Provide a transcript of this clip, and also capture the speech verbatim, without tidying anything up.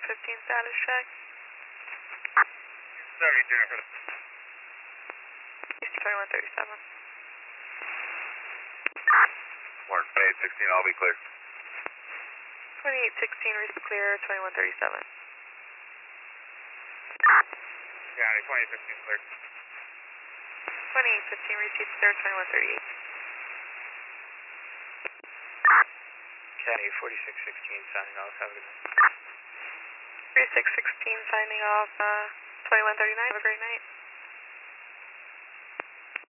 fifteen status check. Sorry, Jennifer. twenty-one thirty-seven. Mark, twenty-eight sixteen, I'll be clear. twenty-eight sixteen, reach clear, twenty-one thirty-seven. County, twenty-eight fifteen, clear. twenty-eight fifteen, receive clear, twenty-one thirty-eight. County, forty-six sixteen, signing off, have a good night. forty-six sixteen, signing off, uh, twenty-one thirty-nine, have a great night.